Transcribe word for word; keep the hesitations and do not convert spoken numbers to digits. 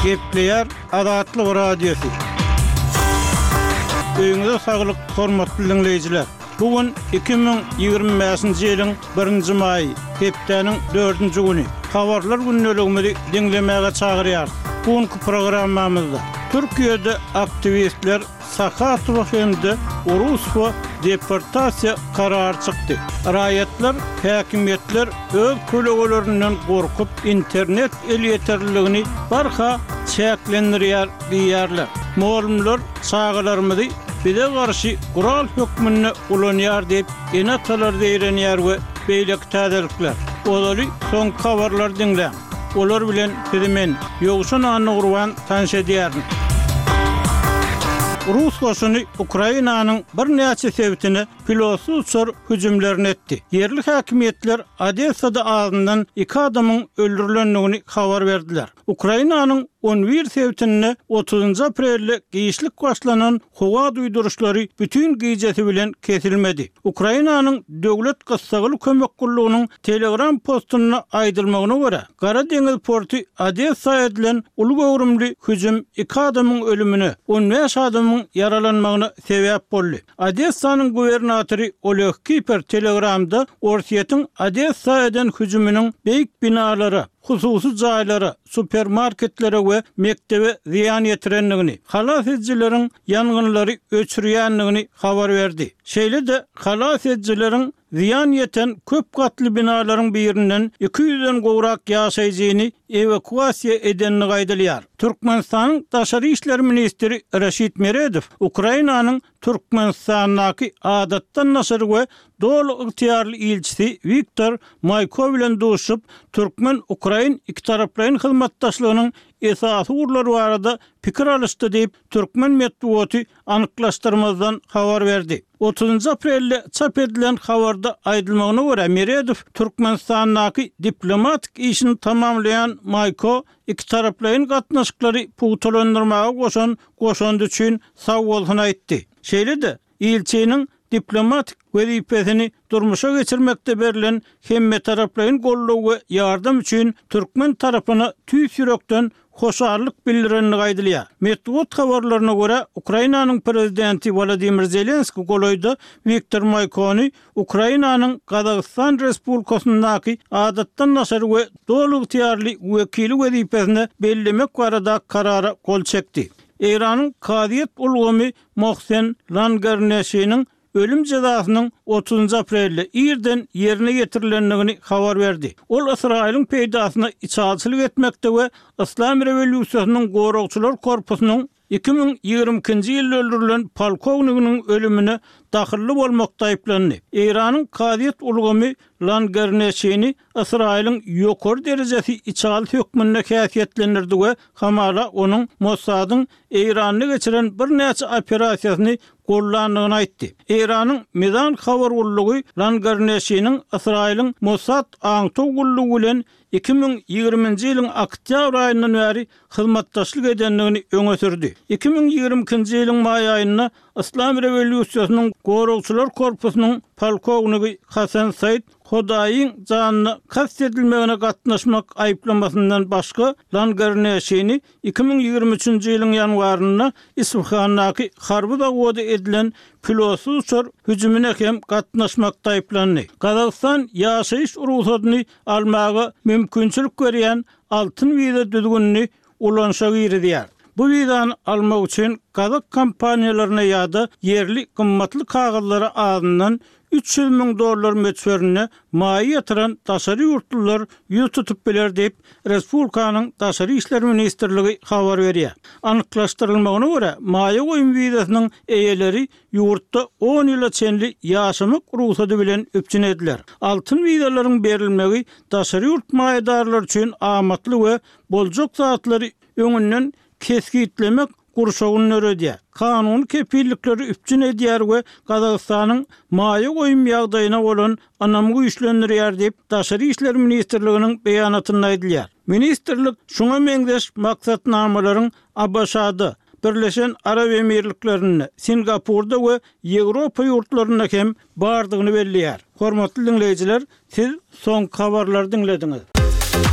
Gepleyer Adatlyk Radiosu. Öňüňizde saglyk, hormatly dinleýijiler. Bugün iki bin ýygrimi beşinji ýylyň birinji maý, hepdeniň dördünji güni. Habarlar günneligini dinlemäge çagyrýar. Bugünkü programmamyzda Türkiýede aktivistler Sakhatova hemde Uruswa deportasiýa karary çykdy. Raýatlar, häkimetler öz kölegelerinden gorkup internet el ýeterligini barha çäklendirýär diýerler. Moğolumlar çağılarymyzy bize garşy gural hökmüne ulanýar diýip enatalar diýrenýär we beýlek täzelikler. Olary soň habarlar dinle. Olar bilen bizimen ýogşun anny gurban tanşedýärmi? Rus goşuny Ukrainanyň bir näçe sebitine pilotsuzçar hüjümlerini etdi. Yerli häkimetler Odessada ağzından iki adamın öldürülenligini habar berdiler. Ukrainanyň on bir sebitine otuzunji aprelde giýişlik başlanan howa duýduruşlary bütün giýjeti bilen kesilmedi. Ukrainanyň döwlet gyssagyly kömek gullugynyň Telegram postuny aýdylmagyna görä, Gara deňiz porty Odessa edilen uly gowrumly hüjüm iki adamyň ölümine, on beş adamyň yaralanmagyna sebäp boldy. Odessanyň gubernatory Oleg Kiper Telegramda Orsiýetiň Odessa eden hüjüminiň beýik binalara, hususy jaýlara, supermarketlere we mektebe ziyan ýetirenligini, halas edijileriň ýangynlary öçürýänligini habar berdi. Şeýle de halas edijileriň ziyan ýeten köp gatly binalaryň birinden iki ýüzden gowrak ýaşaýjyny evakuasiýa edenini gaýdylýar. Türkmenistanyň Daşary işler ministri Raşid Meredow Ukrainanyň Türkmenistanyňky adatdan naşary we dol ygtyarly ilçisi Viktor Mayko bilen duşup Türkmen Ukrain iki taraplaryň hyzmatdaşlygynyň esasy urlary barada pikir alışdy diýip Türkmen medeniýeti anyklaşdyrmazdan habar berdi. otuzunji aprelde çap edilen habarda aýdylmagyna görä Meredow Türkmenistanyňky diplomatik işini tamamlayan Mayko iki taraplaryň gatnaşyklary puwtalandyrmaga goşan goşandy üçin sag bolsun aýtdy. Şeýle de ilçenin diplomatik wezipesini durmuşa geçirmekde berilen hemme taraplaryň gollagy we ýardam üçin Türkmen tarapyna tüýs ýürekden hoşarlyk bildirenini gaýdylýar. Medeniýet habarlaryna görä Ukrainanyň prezidenti Volodymyr Zelenski goloýda Viktor Maykony Ukrainanyň Gazagystan Respublikasyndaky adatdan naşary we dolu ýetýärli wekili wezipesine bellemek barada karara gol çekdi. Iranyň Kadiýet ulgamy Mohsen Langarneshiň ölüm cezasynyň otuzunji aprelde ýerden ýerine getirilenligini habar berdi. Ol Israýlyň peýdasyna içalçylyk etmekde we Islam rewolýusiýasynyň goragçylar korpusynyň iki bin ýygrimiňji ýylda öldürilen polkowniginiň ölümine dahilli bolmakda aýplandy. Iranyň Kadiýet ulgamy Langarneshiň Israýlyň ýokary derejesi içaly hökmüne häsiýetlendirdi we hamala onuň Mossadyň Iranyny geçiren bir näçe operasiýasyny gollandygyny aýtdy. Iranyň Mizan habar gullugy Langarneshiň Israýlyň Mossad aňtow gullugy bilen iki bin ýygrimiňji ýylyň oktýabr aýyndan bäri hyzmatdaşlyk edenligini öňe sürdi. iki bin ýygrimiňji ýylyň maý aýynda Islam rewolýusiýasynyň goragçylar korpusynyň polkownigi Hasan Said Hodaýyň janyny kastetdilmegine gatnaşmak aýplamasyndan başga Langarneshiň iki bin ýygrimi üçinji ýylyň ýanwarynda Isfahanaky harby dagwada edilen pilotsuzçar hüjümine hem gatnaşmakda aýplandy. Gazagystan ýaşaýyş ruhsatyny almagy mümkinçilik berýän altyn wiza düzgünini ulanşa girdiýär. Bu wizany almak üçin gazak kompaniýalaryna ýa-da yerli gymmatly kagyllara ağzından üç yüz miň dollar meçberine maý ýatyran daşary ýurtlylar ýüz tutup biler diýip Respublikanyň Daşary işler ministrligi habar berýär. Anyklaşdyrylmagyna görä maýa goýum wizasynyň eýeleri ýurtda on ýyla çenli ýaşamak ruhsaty bilen öpçün ediler. Altyn wizalaryň berilmegi daşary ýurt maýdarlary üçin amatly we boljak zatlary öňünden keskitlemek gurşagyny öredýär. Kanun kepillikleri üpçün edýär we Gazagystanyň maýa goýum ýagdaýyna bolan anamgy güýçlendirýär diýip Daşary işler ministrliginiň beýanatynda aýdylýar. Ministrlik şuňa meňzeş maksatnamalaryň Abaşady, Birleşen Arab Emirliklerinde, Singapurda we Ýewropa ýurtlaryna hem bardygyny belliýär. Hormatly dinleýijiler, siz soň habarlary dinlediňiz.